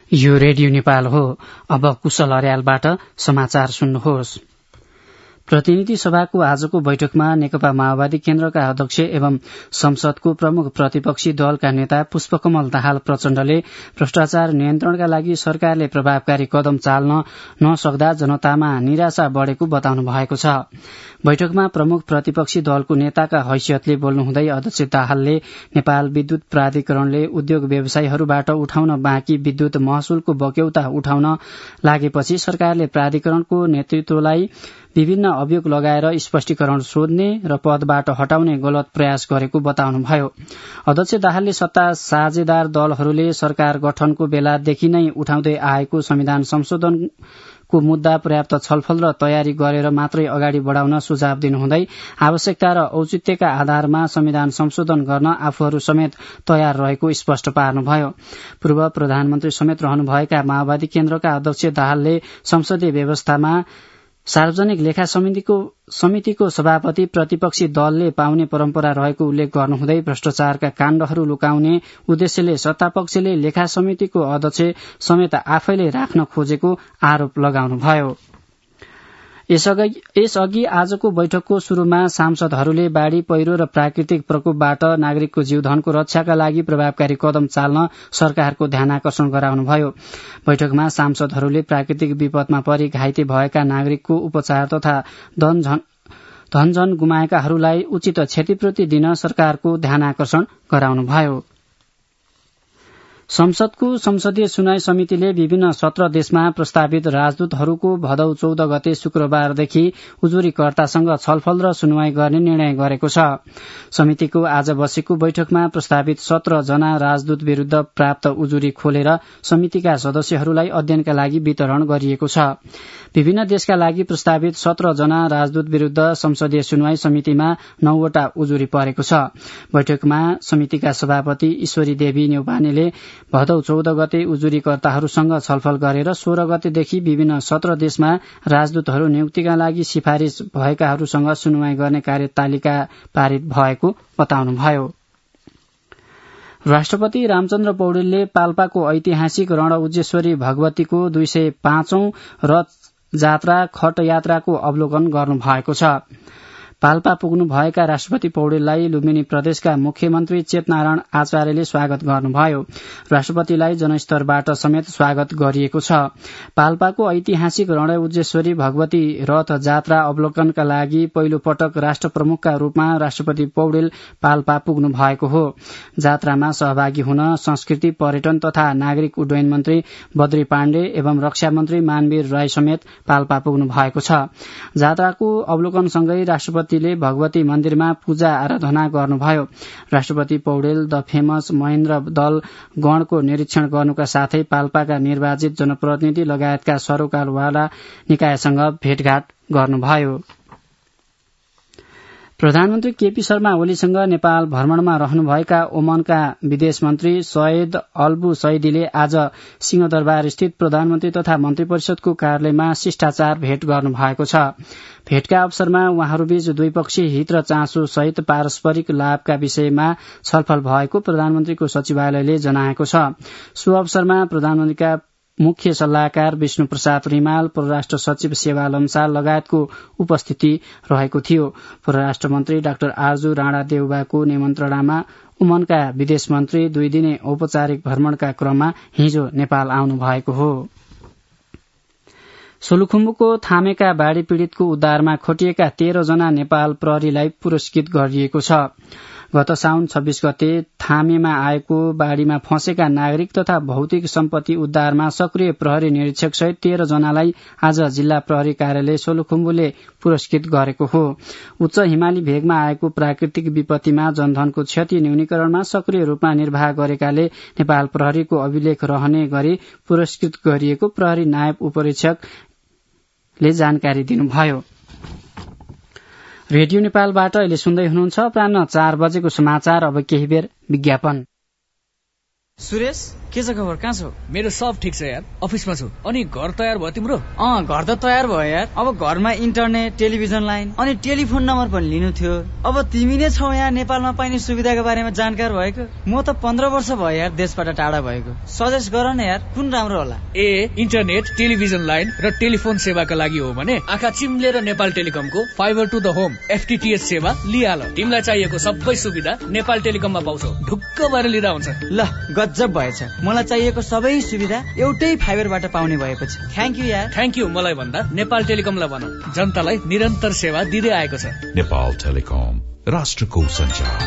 यो रेडियो नेपाल हो। अब कुशल अर्यालबाट समाचार सुन्नुहोस्। प्रतिनिधि सभाको आजको बैठकमा नेकपा माओवादी केन्द्रका अध्यक्ष एवं संसदको प्रमुख प्रतिपक्षी दलका नेता पुष्पकमल दाहाल प्रचण्डले भ्रष्टाचार नियन्त्रणका लागि सरकारले प्रभावकारी कदम चाल्न नसक्दा जनतामा निराशा बढ़ेको बताउनु भएको छ। बैठकमा प्रमुख प्रतिपक्षी दलको नेताका हैसियतले बोल्नुहुँदै अध्यक्ष दाहालले नेपाल विद्युत प्राधिकरणले उद्योग व्यवसायीहरूबाट उठाउन बाँकी विद्युत महसुलको बक्यौता उठाउन लागेपछि सरकारले प्राधिकरणको नेतृत्वलाई विभिन्न अभियोग लगाएर स्पष्टीकरण सोध्ने र पदबाट हटाउने गलत प्रयास गरेको बताउनुभयो। अध्यक्ष दाहालले सत्ता साझेदार दलहरूले सरकार गठनको बेलादेखि नै उठाउँदै आएको संविधान संशोधनको मुद्दा पर्याप्त छलफल र तयारी गरेर मात्रै अगाडि बढ़ाउन सुझाव दिनुहुँदै आवश्यकता र औचित्यका आधारमा संविधान संशोधन गर्न आफूहरू समेत तयार रहेको स्पष्ट पार्नुभयो। पूर्व प्रधानमन्त्री समेत रहनुभएका माओवादी केन्द्रका अध्यक्ष दाहालले संसदीय व्यवस्थामा सार्वजनिक लेखा समितिको सभापति प्रतिपक्षी दलले पाउने परम्परा रहेको उल्लेख गर्नुहुँदै भ्रष्टाचारका काण्डहरू लुकाउने उद्देश्यले सत्तापक्षले लेखा समितिको अध्यक्ष समेत आफैले राख्न खोजेको आरोप लगाउनुभयो। यसअघि आजको बैठकको शुरूमा सांसदहरूले बाढ़ी पहिरो र प्राकृतिक प्रकोपबाट नागरिकको जीवधनको रक्षाका लागि प्रभावकारी कदम चाल्न सरकारको ध्यानाकर्षण गराउनुभयो। बैठकमा सांसदहरूले प्राकृतिक विपदमा परि घाइते भएका नागरिकको उपचार तथा धनजन गुमाएकाहरूलाई उचित क्षतिपूर्ति दिन सरकारको ध्यानाकर्षण गराउनुभयो। संसदको संसदीय सुनवाई समितिले विभिन्न 17 देशमा प्रस्तावित राजदूतहरूको भदौ 14 गते शुक्रबारदेखि उजुरीकर्तासँग छलफल र सुनवाई गर्ने निर्णय गरेको छ। समितिको आज बसेको बैठकमा प्रस्तावित 17 जना राजदूत विरूद्ध प्राप्त उजुरी खोलेर समितिका सदस्यहरूलाई अध्ययनका लागि वितरण गरिएको छ। विभिन्न देशका लागि प्रस्तावित 17 जना राजदूत विरूद्ध संसदीय सुनवाई समितिमा 9 वटा उजुरी परेको छ। बैठकमा समितिका सभापति ईश्वरी देवी न्यौपानेले भदौ 14 गते उजुरीकर्ताहरूसँग छलफल गरेर 16 गतेदेखि विभिन्न 17 देशमा राजदूतहरू नियुक्तिका लागि सिफारिश भएकाहरूसँग सुनवाई गर्ने कार्यतालिका पारित भएको बताउनुभयो। राष्ट्रपति रामचन्द्र पौडेलले पाल्पाको ऐतिहासिक रणउज्जेश्वरी भगवतीको 205औं रथ जात्रा खट यात्राको अवलोकन गर्नुभएको छ। पाल्पा पुग्नुभएका राष्ट्रपति पौडेललाई लुम्बिनी प्रदेशका मुख्यमन्त्री चेतनारायण आचार्यले स्वागत गर्नुभयो। राष्ट्रपतिलाई जनस्तरबाट समेत स्वागत गरिएको छ। पाल्पाको ऐतिहासिक रणउज्जेश्वरी भगवती रथ जात्रा अवलोकनका लागि पहिलो पटक राष्ट्र प्रमुखका रूपमा राष्ट्रपति पौडेल पाल्पा पुग्नु भएको हो। जात्रामा सहभागी हुन संस्कृति पर्यटन तथा नागरिक उड्डयन मन्त्री बद्री पाण्डे एवं रक्षा मन्त्री मानवीर राई समेत पाल्पा पुग्नु भएको छ। जात्राको अवलोकनसँगै राष्ट्रपतिले भगवती मन्दिरमा पूजा आराधना गर्नुभयो। राष्ट्रपति पौडेल द फेमस महेन्द्र दल गणको निरीक्षण गर्नुका साथै पाल्पाका निर्वाचित जनप्रतिनिधि लगायतका सरोकारवाला निकायसँग भेटघाट गर्नुभयो। प्रधानमन्त्री केपी शर्मा ओलीसँग नेपाल भ्रमणमा रहनुभएका ओमनका विदेश मन्त्री सैयद अल्बु सैदीले आज सिंहदरबार स्थित प्रधानमन्त्री तथा मन्त्री परिषदको कार्यालयमा शिष्टाचार भेट गर्नुभएको छ। भेटका अवसरमा उहाँहरूबीच द्विपक्षीय हित र चासो सहित पारस्परिक लाभका विषयमा छलफल भएको प्रधानमन्त्रीको सचिवालयले जनाएको छ। सो अवसरमा प्रधानमन्त्रीका मुख्य सल्लाहकार विष्णु प्रसाद रिमाल, परराष्ट्र सचिव सेवा लम्साल लगायतको उपस्थिति रहेको थियो। परराष्ट्र मन्त्री डाक्टर आरजू राणा देउबाको निमन्त्रणामा ओमनका विदेश मन्त्री 2 दिने औपचारिक भ्रमणका क्रममा हिजो नेपाल आउनु भएको हो। सोलुखुम्बुको थामेका बाढ़ी पीड़ितको उद्धारमा खटिएका 13 जना नेपाल प्रहरीलाई पुरस्कृत गरिएको छ। गत साउन 26 गते थामेमा आएको बाढ़ीमा फँसेका नागरिक तथा भौतिक सम्पत्ति उद्धारमा सक्रिय प्रहरी निरीक्षक सहित 13 जनालाई आज जिल्ला प्रहरी कार्यालय सोलुखुम्बुले पुरस्कृत गरेको हो। उच्च हिमाली भेगमा आएको प्राकृतिक विपत्तिमा जनधनको क्षति न्यूनीकरणमा सक्रिय रूपमा निर्वाह गरेकाले नेपाल प्रहरीको अभिलेख रहने गरी पुरस्कृत गरिएको प्रहरी नायब उपरीक्षकले जानकारी दिनुभयो। रेडियो नेपालबाट अहिले सुन्दै हुनुहुन्छ। अपराह्न 4 बजेको समाचार। अब केही बेर विज्ञापन। सुरेश के छ खबर, कहाँ छौ? मेरो सब ठिक छ यार, अफिसमा छु। अनि घर तयार भयो तिम्रो? घर त तयार भयो यार। अब घरमा इन्टरनेट, टेलिभिजन लाइन अनि टेलिफोन नम्बर पनि लिनु थियो। अब तिमी नै छौ यहाँ नेपालमा पाइने सुविधाको बारेमा जानकार भएको। म त 15 वर्ष भयो यार देशबाट टाढा भएको। सजेस्ट गर न यार, कुन राम्रो होला? इन्टरनेट, टेलिभिजन लाइन र टेलिफोन सेवाका लागि हो भने आँखा चिम्लेर नेपाल टेलिकमको fibre to the home FTTH सेवा लिहाल। तिमीलाई चाहिएको सबै सुविधा नेपाल टेलिकममा पाउँछौ। ढुक्क भएर लिँदा हुन्छ। ल गजब भएछ, मलाई चाहिएको सबै सुविधा एउटै फाइबरबाट पाउने भएपछि। थ्याङ्क यू यार। थ्याङ्क यू मलाई भन्दा नेपाल टेलिकमलाई भन, जनतालाई निरन्तर सेवा दिँदै आएको छ। नेपाल टेलिकम, राष्ट्रको सञ्चार।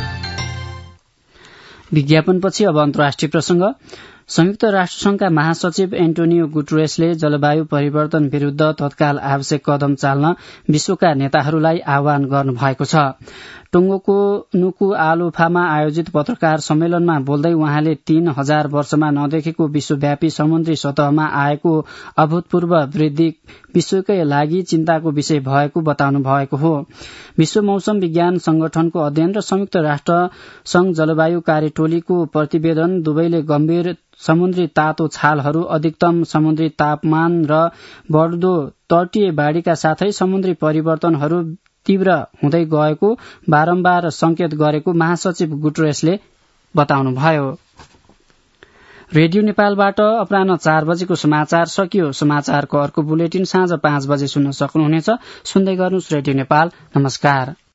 विज्ञापनपछि अब अन्तर्राष्ट्रिय प्रसंग। संयुक्त राष्ट्रसंघका महासचिव एन्टोनियो गुटेरेसले जलवायु परिवर्तन विरूद्ध तत्काल आवश्यक कदम चाल्न विश्वका नेताहरूलाई आह्वान गर्नुभएको छ। टोंगोको नुकुआलोफामा आयोजित पत्रकार सम्मेलनमा बोल्दै उहाँले 3000 वर्षमा नदेखेको विश्वव्यापी समुद्री सतहमा आएको अभूतपूर्व वृद्धि विश्वकै लागि चिन्ताको विषय भएको बताउनु भएको हो। विश्व मौसम विज्ञान संगठनको अध्ययन र संयुक्त राष्ट्र संघ जलवायु कार्यटोलीको प्रतिवेदन दुवैले गम्भीर समुद्री तातो छालहरू, अधिकतम समुद्री तापमान र बढ्दो तटीय बाढ़ीका साथै समुद्री परिवर्तनहरू तीव्र हुँदै गएको बारम्बार संकेत गरेको महासचिव गुटेरेसले बताउनुभयो। रेडियो नेपालबाट अपराह्न 4 बजेको समाचार सकियो। समाचारको अर्को बुलेटिन साँझ 5 बजे सुन्न सक्नुहुनेछ। सुन्दै गर्नुहोस् रेडियो नेपाल। नमस्कार।